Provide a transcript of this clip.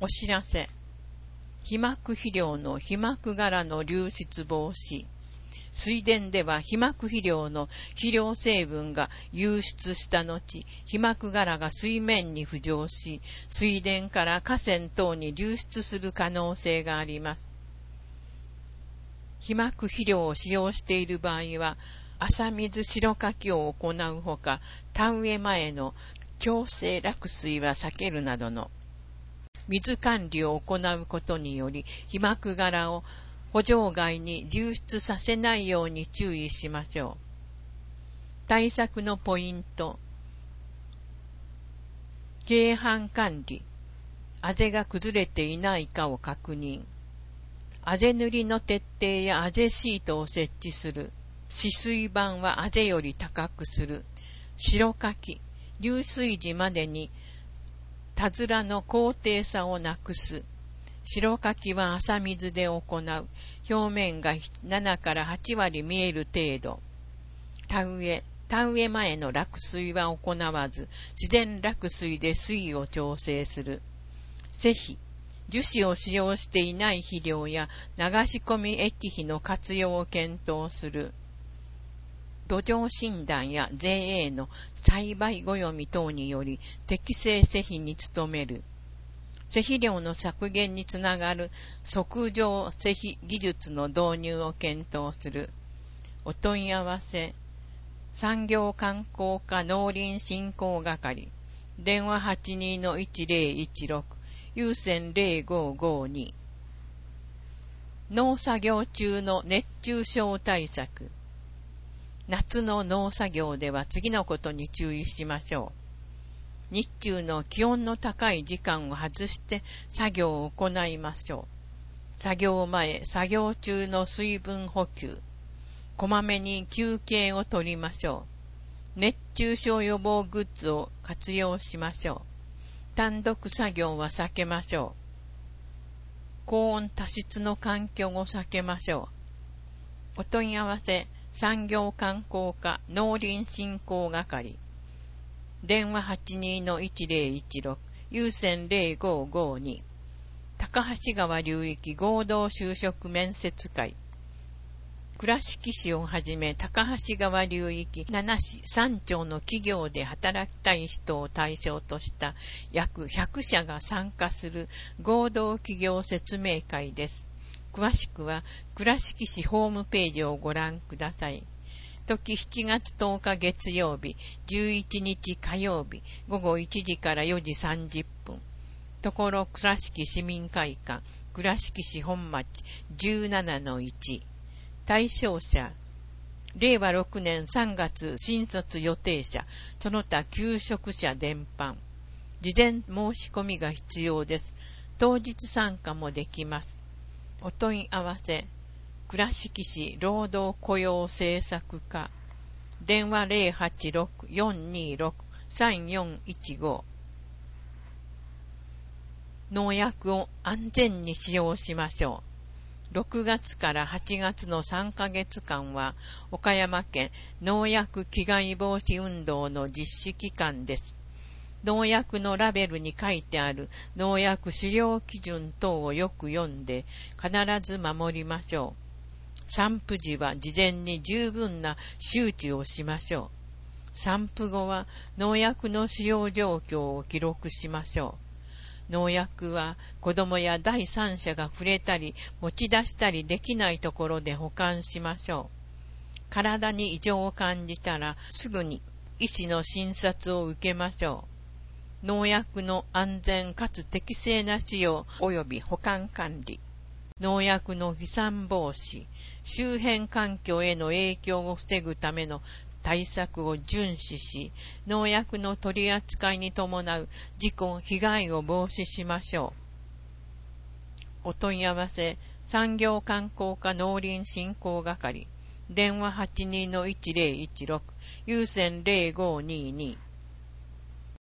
お知らせ。被膜肥料の被膜殻の流出防止。水田では被膜肥料の肥料成分が流出した後、被膜殻が水面に浮上し、水田から河川等に流出する可能性があります。被膜肥料を使用している場合は、朝水白かきを行うほか、田植え前の強制落水は避けるなどの水管理を行うことにより、被膜殻を圃場外に流出させないように注意しましょう。対策のポイント。軽範管理。あぜが崩れていないかを確認。あぜ塗りの徹底やあぜシートを設置する。止水板はあぜより高くする。白かき。流水時までに田面の高低差をなくす。白かきは朝水で行う。表面が7から8割見える程度。田植え前の落水は行わず、自然落水で水位を調整する。施肥。樹脂を使用していない肥料や流し込み液肥の活用を検討する。土壌診断や JA の栽培暦等により適正施肥に努める。施肥量の削減につながる測定施肥技術の導入を検討する。お問い合わせ。産業観光課農林振興係。電話 82-1016 有線0552。農作業中の熱中症対策。夏の農作業では次のことに注意しましょう。日中の気温の高い時間を外して作業を行いましょう。作業前、作業中の水分補給。こまめに休憩を取りましょう。熱中症予防グッズを活用しましょう。単独作業は避けましょう。高温多湿の環境を避けましょう。お問い合わせ。産業観光課農林振興係。電話 82-1016 有線0552。高橋川流域合同就職面接会。倉敷市をはじめ高橋川流域7市3町の企業で働きたい人を対象とした約100社が参加する合同企業説明会です。詳しくは倉敷市ホームページをご覧ください。時7月10日月曜日、11日火曜日、午後1時から4時30分。ところ倉敷市民会館、倉敷市本町 17-1。対象者、令和6年3月新卒予定者、その他求職者伝般。事前申し込みが必要です。当日参加もできます。お問い合わせ。倉敷市労働雇用政策課。電話 086-426-3415。農薬を安全に使用しましょう。6月から8月の3ヶ月間は、岡山県農薬危害防止運動の実施期間です。農薬のラベルに書いてある農薬使用基準等をよく読んで必ず守りましょう。散布時は事前に十分な周知をしましょう。散布後は農薬の使用状況を記録しましょう。農薬は子供や第三者が触れたり持ち出したりできないところで保管しましょう。体に異常を感じたらすぐに医師の診察を受けましょう。農薬の安全かつ適正な使用及び保管管理。農薬の飛散防止。周辺環境への影響を防ぐための対策を遵守し、農薬の取り扱いに伴う事故・被害を防止しましょう。お問い合わせ。産業観光課農林振興係。電話 82-1016 有線0522。